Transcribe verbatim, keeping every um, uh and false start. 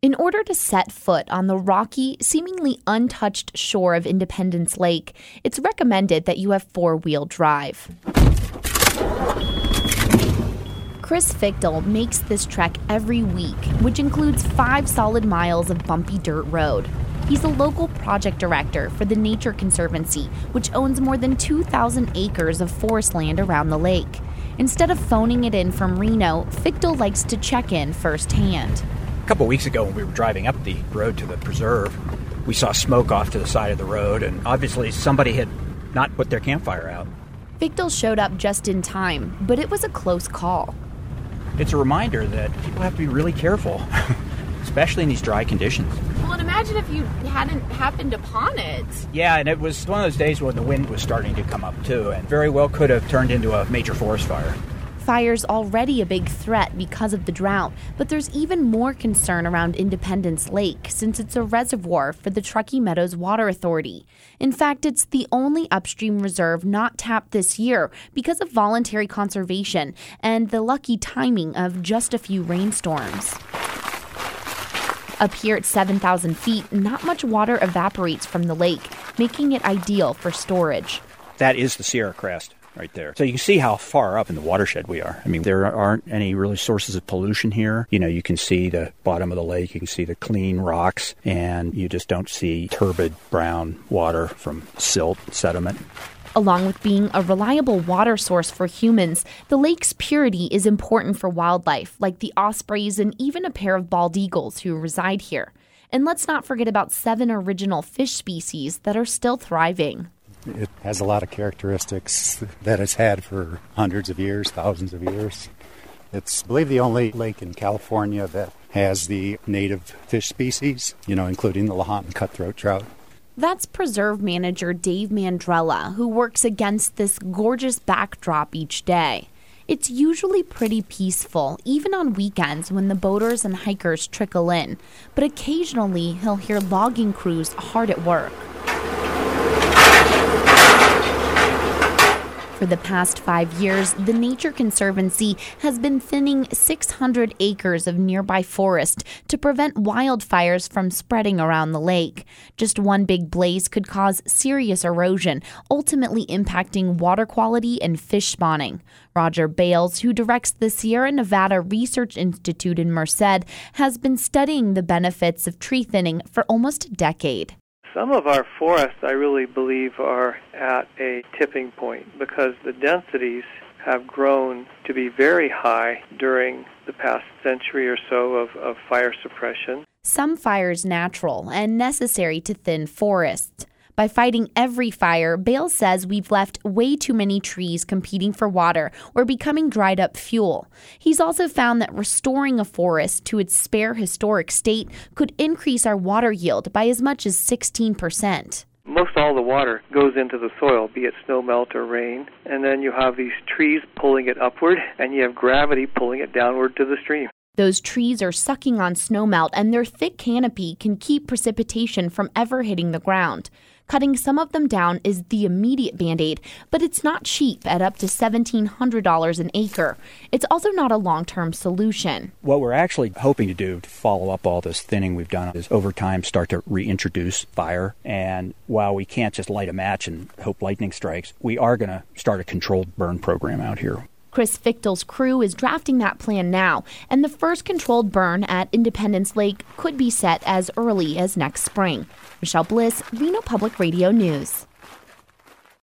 In order to set foot on the rocky, seemingly untouched shore of Independence Lake, it's recommended that you have four-wheel drive. Chris Fichtel makes this trek every week, which includes five solid miles of bumpy dirt road. He's a local project director for the Nature Conservancy, which owns more than two thousand acres of forest land around the lake. Instead of phoning it in from Reno, Fichtel likes to check in firsthand. A couple weeks ago when we were driving up the road to the preserve, we saw smoke off to the side of the road, and obviously somebody had not put their campfire out. Fichtel showed up just in time, but it was a close call. It's a reminder that people have to be really careful, especially in these dry conditions. Well, and imagine if you hadn't happened upon it. Yeah, and it was one of those days when the wind was starting to come up, too, and very well could have turned into a major forest fire. Fire's already a big threat because of the drought, but there's even more concern around Independence Lake since it's a reservoir for the Truckee Meadows Water Authority. In fact, it's the only upstream reserve not tapped this year because of voluntary conservation and the lucky timing of just a few rainstorms. Up here at seven thousand feet, not much water evaporates from the lake, making it ideal for storage. That is the Sierra Crest right there. So you can see how far up in the watershed we are. I mean, there aren't any really sources of pollution here. You know, you can see the bottom of the lake, you can see the clean rocks, and you just don't see turbid brown water from silt sediment. Along with being a reliable water source for humans, the lake's purity is important for wildlife, like the ospreys and even a pair of bald eagles who reside here. And let's not forget about seven original fish species that are still thriving. It has a lot of characteristics that it's had for hundreds of years, thousands of years. It's, I believe, the only lake in California that has the native fish species, you know, including the Lahontan cutthroat trout. That's preserve manager Dave Mandrella, who works against this gorgeous backdrop each day. It's usually pretty peaceful, even on weekends when the boaters and hikers trickle in. But occasionally, he'll hear logging crews hard at work. For the past five years, the Nature Conservancy has been thinning six hundred acres of nearby forest to prevent wildfires from spreading around the lake. Just one big blaze could cause serious erosion, ultimately impacting water quality and fish spawning. Roger Bales, who directs the Sierra Nevada Research Institute in Merced, has been studying the benefits of tree thinning for almost a decade. Some of our forests, I really believe, are at a tipping point because the densities have grown to be very high during the past century or so of, of fire suppression. Some fires natural and necessary to thin forests. By fighting every fire, Bales says we've left way too many trees competing for water or becoming dried up fuel. He's also found that restoring a forest to its spare historic state could increase our water yield by as much as sixteen percent. Most all the water goes into the soil, be it snow melt or rain, and then you have these trees pulling it upward, and you have gravity pulling it downward to the stream. Those trees are sucking on snowmelt, and their thick canopy can keep precipitation from ever hitting the ground. Cutting some of them down is the immediate Band-Aid, but it's not cheap at up to seventeen hundred dollars an acre. It's also not a long-term solution. What we're actually hoping to do to follow up all this thinning we've done is over time start to reintroduce fire. And while we can't just light a match and hope lightning strikes, we are going to start a controlled burn program out here. Chris Fichtel's crew is drafting that plan now, and the first controlled burn at Independence Lake could be set as early as next spring. Michelle Bliss, Reno Public Radio News.